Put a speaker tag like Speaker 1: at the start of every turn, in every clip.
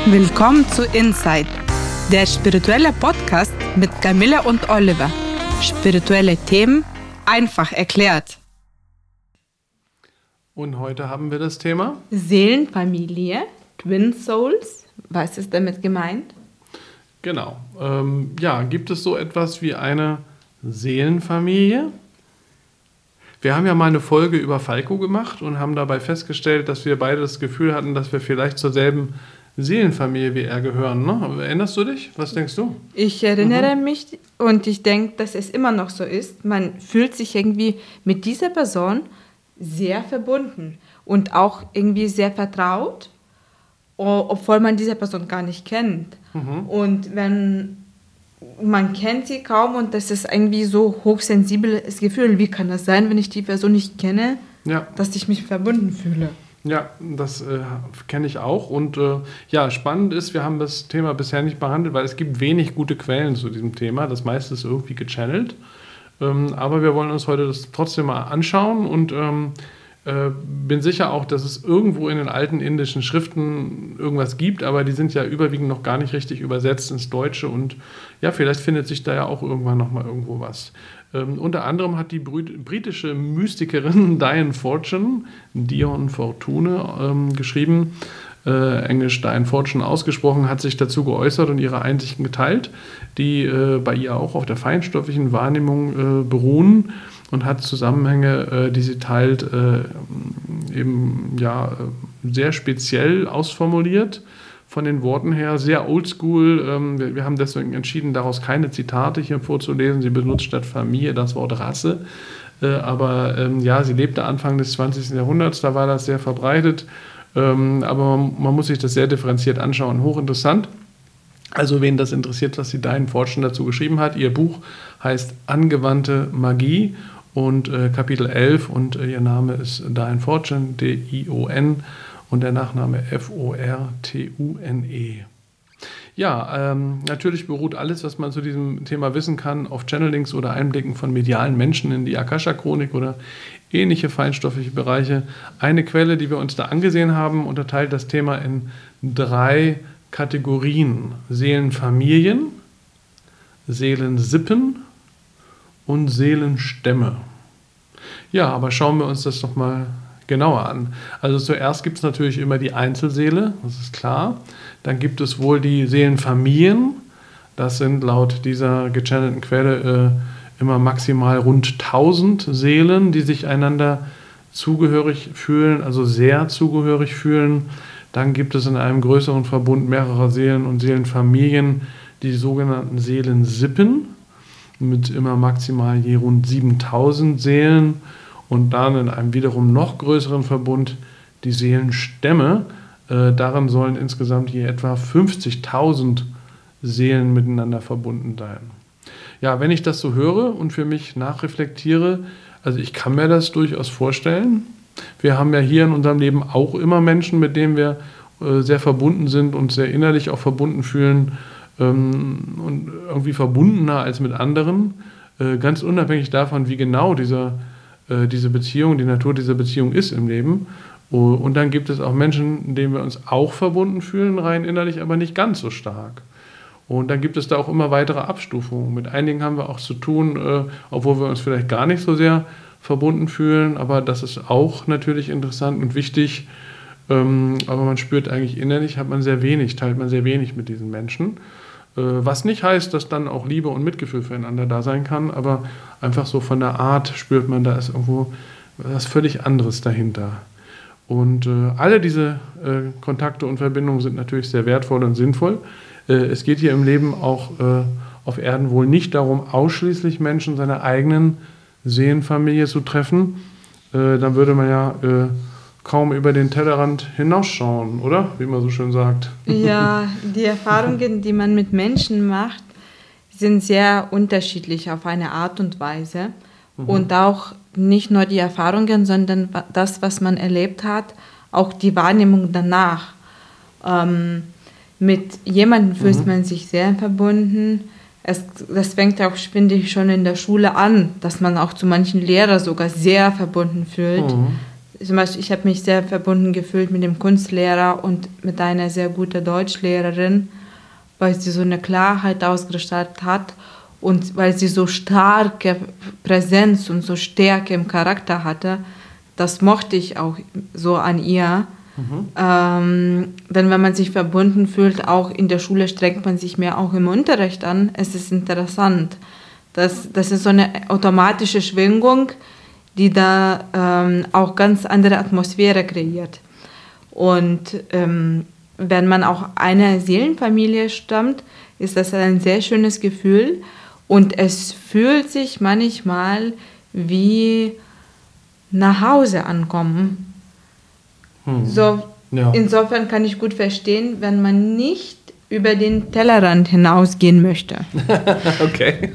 Speaker 1: Willkommen zu Inside, der spirituelle Podcast mit Camilla und Oliver. Spirituelle Themen einfach erklärt.
Speaker 2: Und heute haben wir das Thema
Speaker 1: Seelenfamilie, Twin Souls. Was ist damit gemeint?
Speaker 2: Genau. Gibt es so etwas wie eine Seelenfamilie? Wir haben ja mal eine Folge über Falco gemacht und haben dabei festgestellt, dass wir beide das Gefühl hatten, dass wir vielleicht zur selben Seelenfamilie wie er gehören. Ne? Erinnerst du dich? Was denkst du?
Speaker 1: Ich erinnere mich und ich denke, dass es immer noch so ist. Man fühlt sich irgendwie mit dieser Person sehr verbunden und auch irgendwie sehr vertraut, obwohl man diese Person gar nicht kennt. Und wenn man kennt sie kaum und das ist irgendwie so hochsensibles Gefühl. Wie kann das sein, wenn ich die Person nicht kenne, dass ich mich verbunden fühle?
Speaker 2: Ja, das kenne ich auch. Und spannend ist, wir haben das Thema bisher nicht behandelt, weil es gibt wenig gute Quellen zu diesem Thema. Das meiste ist irgendwie gechannelt. Aber wir wollen uns heute das trotzdem mal anschauen und bin sicher auch, dass es irgendwo in den alten indischen Schriften irgendwas gibt, aber die sind ja überwiegend noch gar nicht richtig übersetzt ins Deutsche und ja, vielleicht findet sich da ja auch irgendwann nochmal irgendwo was. Unter anderem hat die britische Mystikerin Diane Fortune geschrieben, Englisch Diane Fortune ausgesprochen, hat sich dazu geäußert und ihre Einsichten geteilt, die bei ihr auch auf der feinstofflichen Wahrnehmung beruhen und hat Zusammenhänge, die sie teilt, sehr speziell ausformuliert. Von den Worten her sehr oldschool. Wir haben deswegen entschieden, daraus keine Zitate hier vorzulesen. Sie benutzt statt Familie das Wort Rasse. Sie lebte Anfang des 20. Jahrhunderts, da war das sehr verbreitet. Aber man muss sich das sehr differenziert anschauen. Hochinteressant. Also wen das interessiert, was die Diane Fortune dazu geschrieben hat. Ihr Buch heißt Angewandte Magie und Kapitel 11 und ihr Name ist Diane Fortune, D-I-O-N und der Nachname F-O-R-T-U-N-E. Ja, natürlich beruht alles, was man zu diesem Thema wissen kann, auf Channelings oder Einblicken von medialen Menschen in die Akasha-Chronik oder ähnliche feinstoffliche Bereiche. Eine Quelle, die wir uns da angesehen haben, unterteilt das Thema in 3 Kategorien: Seelenfamilien, Seelensippen und Seelenstämme. Ja, aber schauen wir uns das doch mal genauer an. Also zuerst gibt es natürlich immer die Einzelseele, das ist klar. Dann gibt es wohl die Seelenfamilien. Das sind laut dieser gechannelten Quelle immer maximal rund 1000 Seelen, die sich einander zugehörig fühlen, also sehr zugehörig fühlen. Dann gibt es in einem größeren Verbund mehrerer Seelen und Seelenfamilien die sogenannten Seelensippen mit immer maximal je rund 7000 Seelen. Und dann in einem wiederum noch größeren Verbund die Seelenstämme. Darin sollen insgesamt je etwa 50.000 Seelen miteinander verbunden sein. Ja, wenn ich das so höre und für mich nachreflektiere, also ich kann mir das durchaus vorstellen. Wir haben ja hier in unserem Leben auch immer Menschen, mit denen wir sehr verbunden sind und sehr innerlich auch verbunden fühlen und irgendwie verbundener als mit anderen. Ganz unabhängig davon, wie genau diese Beziehung, die Natur dieser Beziehung ist im Leben. Und dann gibt es auch Menschen, denen wir uns auch verbunden fühlen, rein innerlich, aber nicht ganz so stark. Und dann gibt es da auch immer weitere Abstufungen. Mit einigen haben wir auch zu tun, obwohl wir uns vielleicht gar nicht so sehr verbunden fühlen, aber das ist auch natürlich interessant und wichtig. Aber man spürt eigentlich innerlich, teilt man sehr wenig mit diesen Menschen. Was nicht heißt, dass dann auch Liebe und Mitgefühl füreinander da sein kann, aber einfach so von der Art spürt man, da ist irgendwo was völlig anderes dahinter. Und alle diese Kontakte und Verbindungen sind natürlich sehr wertvoll und sinnvoll. Es geht hier im Leben auch auf Erden wohl nicht darum, ausschließlich Menschen seiner eigenen Seelenfamilie zu treffen. Dann würde man ja kaum über den Tellerrand hinausschauen, oder? Wie man so schön sagt.
Speaker 1: Ja, die Erfahrungen, die man mit Menschen macht, sind sehr unterschiedlich auf eine Art und Weise. Und auch nicht nur die Erfahrungen, sondern das, was man erlebt hat, auch die Wahrnehmung danach. Mit jemandem fühlt man sich sehr verbunden. Das fängt auch, finde ich, schon in der Schule an, dass man auch zu manchen Lehrern sogar sehr verbunden fühlt. Zum Beispiel, ich habe mich sehr verbunden gefühlt mit dem Kunstlehrer und mit einer sehr guten Deutschlehrerin, weil sie so eine Klarheit ausgestrahlt hat und weil sie so starke Präsenz und so Stärke im Charakter hatte. Das mochte ich auch so an ihr. Denn wenn man sich verbunden fühlt, auch in der Schule strengt man sich mehr auch im Unterricht an. Es ist interessant. Das ist so eine automatische Schwingung, die da auch ganz andere Atmosphäre kreiert. Und wenn man auch einer Seelenfamilie stammt, ist das ein sehr schönes Gefühl. Und es fühlt sich manchmal wie nach Hause ankommen. So, ja. Insofern kann ich gut verstehen, wenn man nicht über den Tellerrand hinausgehen möchte.
Speaker 2: Okay.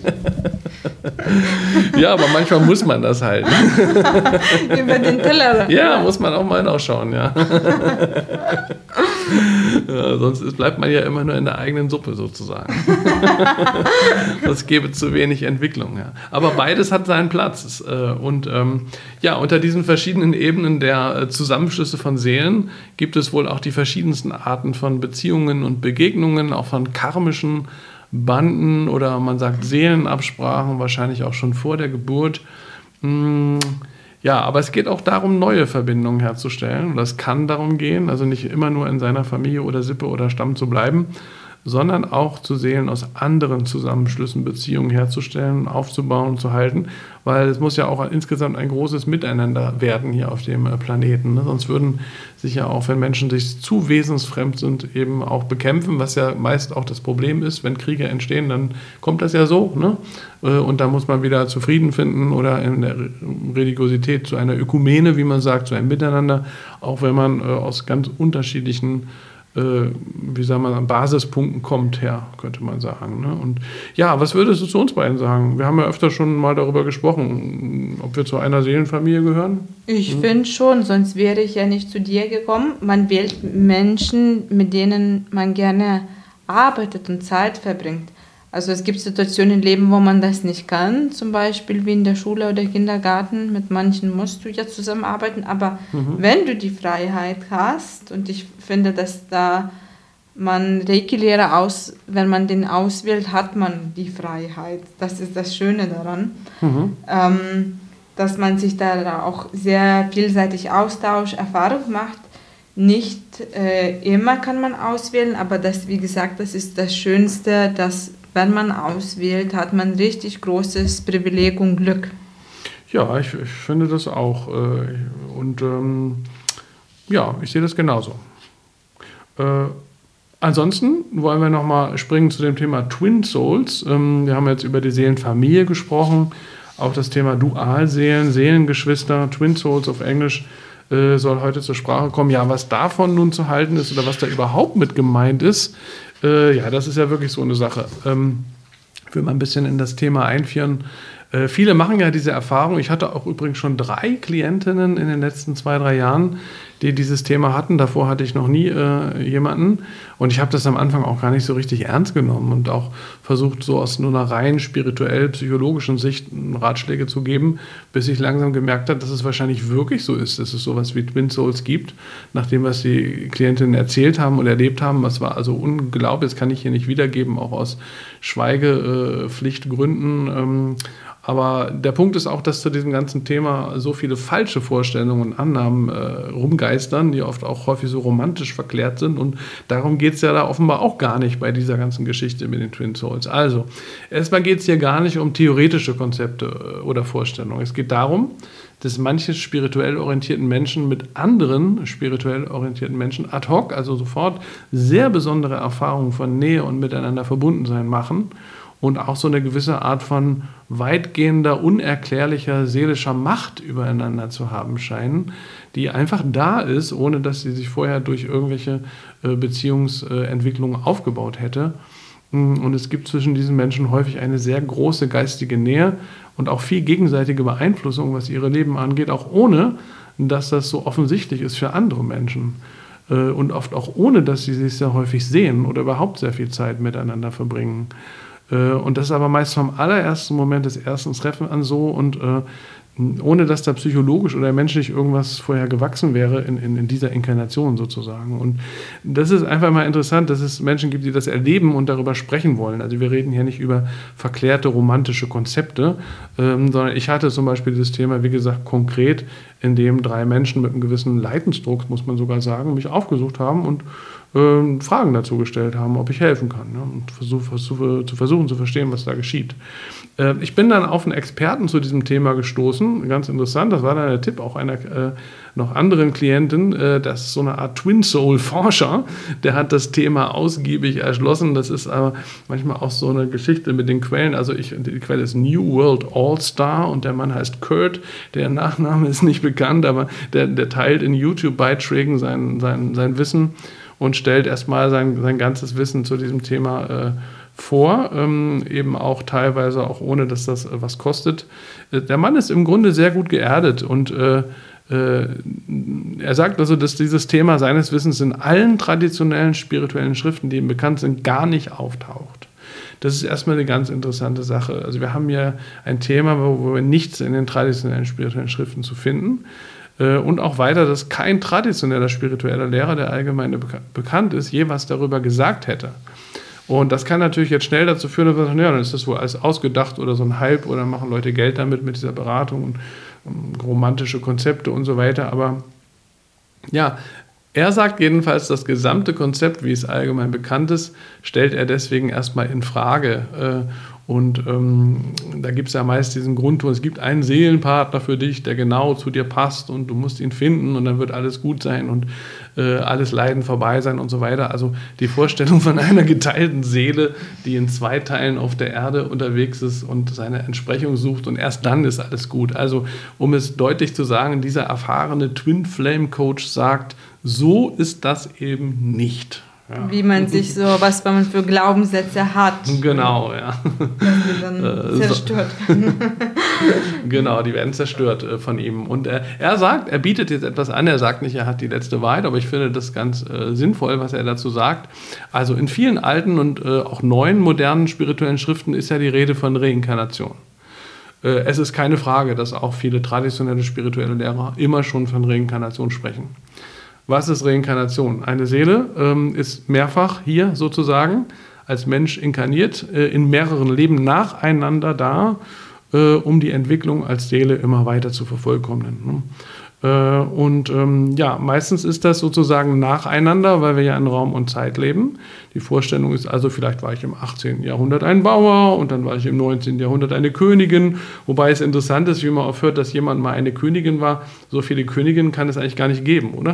Speaker 2: Ja, aber manchmal muss man das halt.
Speaker 1: Über den Tellerrand.
Speaker 2: Ja, muss man auch mal hinausschauen, ja. Ja, sonst bleibt man ja immer nur in der eigenen Suppe sozusagen. Das gäbe zu wenig Entwicklung. Ja. Aber beides hat seinen Platz. Und ja, unter diesen verschiedenen Ebenen der Zusammenschlüsse von Seelen gibt es wohl auch die verschiedensten Arten von Beziehungen und Begegnungen, auch von karmischen Banden oder man sagt Seelenabsprachen, wahrscheinlich auch schon vor der Geburt. Ja, aber es geht auch darum, neue Verbindungen herzustellen. Und das kann darum gehen, also nicht immer nur in seiner Familie oder Sippe oder Stamm zu bleiben, sondern auch zu Seelen aus anderen Zusammenschlüssen Beziehungen herzustellen, aufzubauen, zu halten, weil es muss ja auch insgesamt ein großes Miteinander werden hier auf dem Planeten. Ne? Sonst würden sich ja auch, wenn Menschen sich zu wesensfremd sind, eben auch bekämpfen, was ja meist auch das Problem ist. Wenn Kriege entstehen, dann kommt das ja so. Ne? Und da muss man wieder zu Frieden finden oder in der Religiosität zu einer Ökumene, wie man sagt, zu einem Miteinander, auch wenn man aus ganz unterschiedlichen wie sagen wir, an Basispunkten kommt her, könnte man sagen. Ne? Und ja, was würdest du zu uns beiden sagen? Wir haben ja öfter schon mal darüber gesprochen, ob wir zu einer Seelenfamilie gehören.
Speaker 1: Ich finde schon, sonst wäre ich ja nicht zu dir gekommen. Man wählt Menschen, mit denen man gerne arbeitet und Zeit verbringt. Also es gibt Situationen im Leben, wo man das nicht kann, zum Beispiel wie in der Schule oder Kindergarten. Mit manchen musst du ja zusammenarbeiten, aber wenn du die Freiheit hast, und ich finde, dass da man Reiki-Lehrer wenn man den auswählt, hat man die Freiheit. Das ist das Schöne daran, dass man sich da auch sehr vielseitig austauscht, Erfahrung macht. Nicht immer kann man auswählen, aber das, wie gesagt, das ist das Schönste, dass wenn man auswählt, hat man richtig großes Privileg und Glück.
Speaker 2: Ja, ich finde das auch. Und ja, ich sehe das genauso. Ansonsten wollen wir nochmal springen zu dem Thema Twin Souls. Wir haben jetzt über die Seelenfamilie gesprochen. Auch das Thema Dualseelen, Seelengeschwister, Twin Souls auf Englisch soll heute zur Sprache kommen. Ja, was davon nun zu halten ist oder was da überhaupt mit gemeint ist, ja, das ist ja wirklich so eine Sache. Ich will mal ein bisschen in das Thema einführen. Viele machen ja diese Erfahrung. Ich hatte auch übrigens schon 3 Klientinnen in den letzten 2-3 Jahren, die dieses Thema hatten. Davor hatte ich noch nie jemanden. Und ich habe das am Anfang auch gar nicht so richtig ernst genommen und auch versucht, so aus nur einer rein spirituell-psychologischen Sicht Ratschläge zu geben, bis ich langsam gemerkt habe, dass es wahrscheinlich wirklich so ist, dass es sowas wie Twin Souls gibt, nach dem, was die Klientinnen erzählt haben und erlebt haben. Das war also unglaublich, das kann ich hier nicht wiedergeben, auch aus Schweigepflichtgründen. Aber der Punkt ist auch, dass zu diesem ganzen Thema so viele falsche Vorstellungen und Annahmen rumgeistern, die oft auch häufig so romantisch verklärt sind. Und darum geht es ja da offenbar auch gar nicht bei dieser ganzen Geschichte mit den Twin Souls. Also, erstmal geht es hier gar nicht um theoretische Konzepte oder Vorstellungen. Es geht darum, dass manche spirituell orientierten Menschen mit anderen spirituell orientierten Menschen ad hoc, also sofort, sehr besondere Erfahrungen von Nähe und miteinander Verbundensein machen. Und auch so eine gewisse Art von weitgehender, unerklärlicher seelischer Macht übereinander zu haben scheinen, die einfach da ist, ohne dass sie sich vorher durch irgendwelche Beziehungsentwicklungen aufgebaut hätte. Und es gibt zwischen diesen Menschen häufig eine sehr große geistige Nähe und auch viel gegenseitige Beeinflussung, was ihre Leben angeht, auch ohne, dass das so offensichtlich ist für andere Menschen. Und oft auch ohne, dass sie sich sehr häufig sehen oder überhaupt sehr viel Zeit miteinander verbringen. Und das ist aber meist vom allerersten Moment des ersten Treffens an so und ohne dass da psychologisch oder menschlich irgendwas vorher gewachsen wäre in dieser Inkarnation sozusagen. Und das ist einfach mal interessant, dass es Menschen gibt, die das erleben und darüber sprechen wollen. Also wir reden hier nicht über verklärte romantische Konzepte, sondern ich hatte zum Beispiel das Thema, wie gesagt, konkret, in dem 3 Menschen mit einem gewissen Leidensdruck, muss man sogar sagen, mich aufgesucht haben und Fragen dazu gestellt haben, ob ich helfen kann, ne? Und versuchen zu verstehen, was da geschieht. Ich bin dann auf einen Experten zu diesem Thema gestoßen, ganz interessant, das war dann der Tipp auch einer noch anderen Klientin, das ist so eine Art Twin Soul Forscher, der hat das Thema ausgiebig erschlossen, das ist aber manchmal auch so eine Geschichte mit den Quellen, also die Quelle ist New World All-Star und der Mann heißt Kurt, der Nachname ist nicht bekannt, aber der teilt in YouTube-Beiträgen sein Wissen und stellt erstmal sein ganzes Wissen zu diesem Thema vor, eben auch teilweise auch ohne, dass das was kostet. Der Mann ist im Grunde sehr gut geerdet und er sagt also, dass dieses Thema seines Wissens in allen traditionellen spirituellen Schriften, die ihm bekannt sind, gar nicht auftaucht. Das ist erstmal eine ganz interessante Sache. Also wir haben hier ein Thema, wo wir nichts in den traditionellen spirituellen Schriften zu finden. Und auch weiter, dass kein traditioneller spiritueller Lehrer, der allgemein bekannt ist, je was darüber gesagt hätte. Und das kann natürlich jetzt schnell dazu führen, dass man sagt, ja, dann ist das wohl alles ausgedacht oder so ein Hype oder machen Leute Geld damit mit dieser Beratung und romantische Konzepte und so weiter. Aber ja, er sagt jedenfalls, das gesamte Konzept, wie es allgemein bekannt ist, stellt er deswegen erstmal in Frage. Und da gibt es ja meist diesen Grundton, es gibt einen Seelenpartner für dich, der genau zu dir passt und du musst ihn finden und dann wird alles gut sein und alles Leiden vorbei sein und so weiter. Also die Vorstellung von einer geteilten Seele, die in 2 Teilen auf der Erde unterwegs ist und seine Entsprechung sucht und erst dann ist alles gut. Also um es deutlich zu sagen, dieser erfahrene Twin Flame Coach sagt, so ist das eben nicht. Ja.
Speaker 1: Wie man sich so, was man für Glaubenssätze hat.
Speaker 2: Genau, ja.
Speaker 1: Dass die dann zerstört werden.
Speaker 2: Genau, die werden zerstört von ihm. Und er sagt, er bietet jetzt etwas an, er sagt nicht, er hat die letzte Wahrheit, aber ich finde das ganz sinnvoll, was er dazu sagt. Also in vielen alten und auch neuen, modernen spirituellen Schriften ist ja die Rede von Reinkarnation. Es ist keine Frage, dass auch viele traditionelle spirituelle Lehrer immer schon von Reinkarnation sprechen. Was ist Reinkarnation? Eine Seele ist mehrfach hier sozusagen als Mensch inkarniert, in mehreren Leben nacheinander da, um die Entwicklung als Seele immer weiter zu vervollkommnen. Ja, meistens ist das sozusagen nacheinander, weil wir ja in Raum und Zeit leben. Die Vorstellung ist also, vielleicht war ich im 18. Jahrhundert ein Bauer und dann war ich im 19. Jahrhundert eine Königin. Wobei es interessant ist, wie man oft hört, dass jemand mal eine Königin war. So viele Königinnen kann es eigentlich gar nicht geben, oder?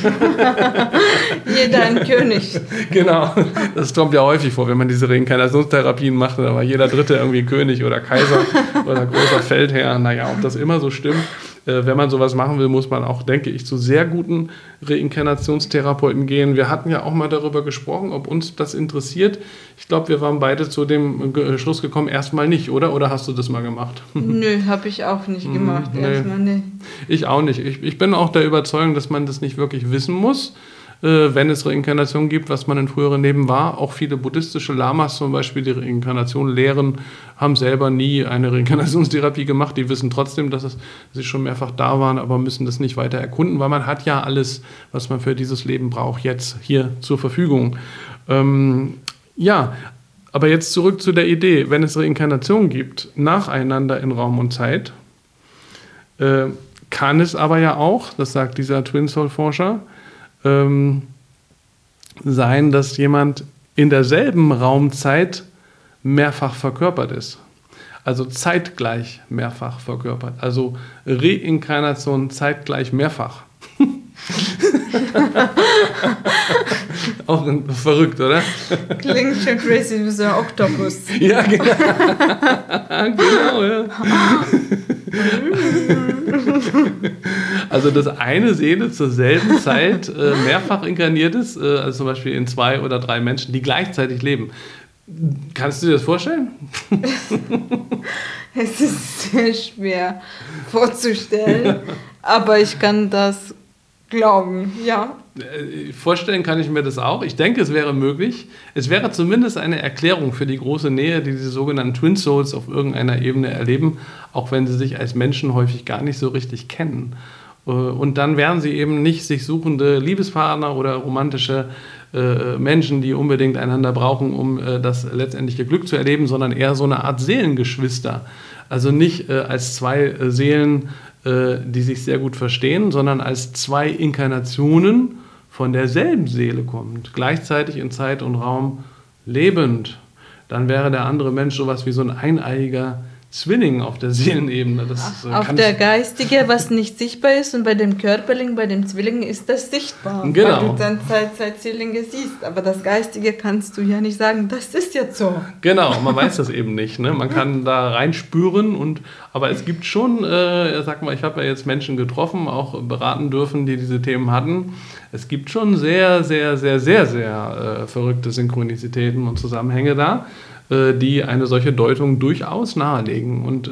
Speaker 1: Jeder ein König.
Speaker 2: Genau, das kommt ja häufig vor, wenn man diese Reinkarnationstherapien macht. Da war jeder Dritte irgendwie König oder Kaiser oder großer Feldherr. Naja, ob das immer so stimmt. Wenn man sowas machen will, muss man auch, denke ich, zu sehr guten Reinkarnationstherapeuten gehen. Wir hatten ja auch mal darüber gesprochen, ob uns das interessiert. Ich glaube, wir waren beide zu dem Schluss gekommen, erstmal nicht, oder? Oder hast du das mal gemacht?
Speaker 1: Nö, habe ich auch nicht gemacht. Erstmal nicht.
Speaker 2: Ich auch nicht. Ich bin auch der Überzeugung, dass man das nicht wirklich wissen muss, wenn es Reinkarnation gibt, was man in früheren Leben war. Auch viele buddhistische Lamas zum Beispiel, die Reinkarnation lehren, haben selber nie eine Reinkarnationstherapie gemacht. Die wissen trotzdem, dass sie schon mehrfach da waren, aber müssen das nicht weiter erkunden, weil man hat ja alles, was man für dieses Leben braucht, jetzt hier zur Verfügung. Ja, aber jetzt zurück zu der Idee, wenn es Reinkarnation gibt, nacheinander in Raum und Zeit, kann es aber ja auch, das sagt dieser Twin Soul Forscher, sein, dass jemand in derselben Raumzeit mehrfach verkörpert ist. Also zeitgleich mehrfach verkörpert. Also Reinkarnation zeitgleich mehrfach. Auch verrückt, oder?
Speaker 1: Klingt schon crazy wie so ein Oktopus.
Speaker 2: Ja, genau. Genau, ja. Also, dass eine Seele zur selben Zeit mehrfach inkarniert ist, also zum Beispiel in 2 oder 3 Menschen, die gleichzeitig leben. Kannst du dir das vorstellen?
Speaker 1: Es ist sehr schwer vorzustellen, aber ich kann das glauben, ja.
Speaker 2: Vorstellen kann ich mir das auch. Ich denke, es wäre möglich. Es wäre zumindest eine Erklärung für die große Nähe, die diese sogenannten Twin Souls auf irgendeiner Ebene erleben, auch wenn sie sich als Menschen häufig gar nicht so richtig kennen. Und dann wären sie eben nicht sich suchende Liebespartner oder romantische Menschen, die unbedingt einander brauchen, um das letztendliche Glück zu erleben, sondern eher so eine Art Seelengeschwister. Also nicht als zwei Seelen, die sich sehr gut verstehen, sondern als zwei Inkarnationen von derselben Seele kommt, gleichzeitig in Zeit und Raum lebend. Dann wäre der andere Mensch sowas wie so ein eineiiger Zwilling auf der Seelenebene.
Speaker 1: Auf der Geistige, was nicht sichtbar ist, und bei dem Körperling, bei dem Zwilling ist das sichtbar.
Speaker 2: Genau.
Speaker 1: Weil du dann zwei Zwillinge siehst. Aber das Geistige kannst du ja nicht sagen, das ist jetzt so.
Speaker 2: Genau, man weiß das eben nicht. Ne? Man kann da reinspüren, aber es gibt schon, sag mal, ich habe ja jetzt Menschen getroffen, auch beraten dürfen, die diese Themen hatten. Es gibt schon sehr, sehr, sehr, sehr, sehr verrückte Synchronizitäten und Zusammenhänge da, die eine solche Deutung durchaus nahelegen. Und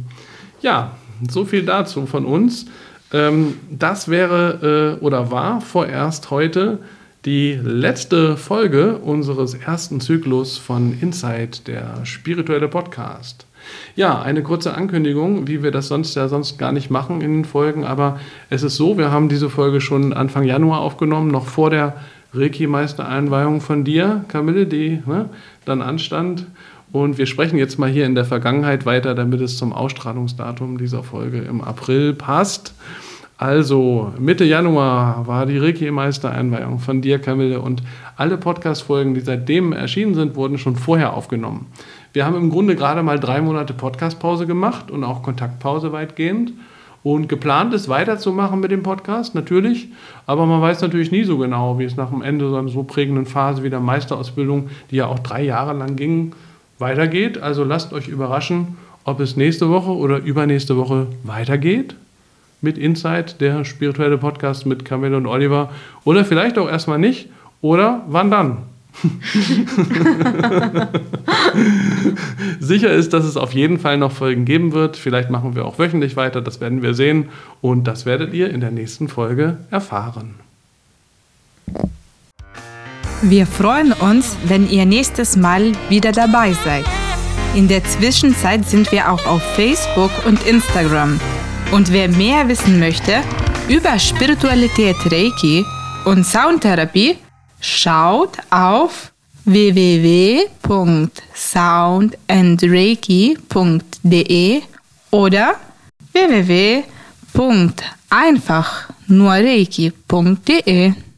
Speaker 2: ja, so viel dazu von uns. Das wäre oder war vorerst heute die letzte Folge unseres ersten Zyklus von Insight, der spirituelle Podcast. Ja, eine kurze Ankündigung, wie wir das sonst gar nicht machen in den Folgen, aber es ist so, wir haben diese Folge schon Anfang Januar aufgenommen, noch vor der Reiki-Meister-Einweihung von dir, Camille, die dann anstand. Und wir sprechen jetzt mal hier in der Vergangenheit weiter, damit es zum Ausstrahlungsdatum dieser Folge im April passt. Also Mitte Januar war die Reiki-Meister-Einweihung von dir, Camille, und alle Podcast-Folgen, die seitdem erschienen sind, wurden schon vorher aufgenommen. Wir haben im Grunde gerade mal 3 Monate Podcast-Pause gemacht und auch Kontaktpause weitgehend. Und geplant ist, weiterzumachen mit dem Podcast, natürlich. Aber man weiß natürlich nie so genau, wie es nach dem Ende so einer so prägenden Phase wie der Meisterausbildung, die ja auch 3 Jahre lang ging, weitergeht. Also lasst euch überraschen, ob es nächste Woche oder übernächste Woche weitergeht mit Insight, der spirituelle Podcast mit Camille und Oliver. Oder vielleicht auch erstmal nicht. Oder wann dann? Sicher ist, dass es auf jeden Fall noch Folgen geben wird. Vielleicht machen wir auch wöchentlich weiter, das werden wir sehen. Und das werdet ihr in der nächsten Folge erfahren.
Speaker 1: Wir freuen uns, wenn ihr nächstes Mal wieder dabei seid. In der Zwischenzeit sind wir auch auf Facebook und Instagram. Und wer mehr wissen möchte über Spiritualität, Reiki und Soundtherapie, schaut auf www.soundandreiki.de oder www.einfachnurreiki.de.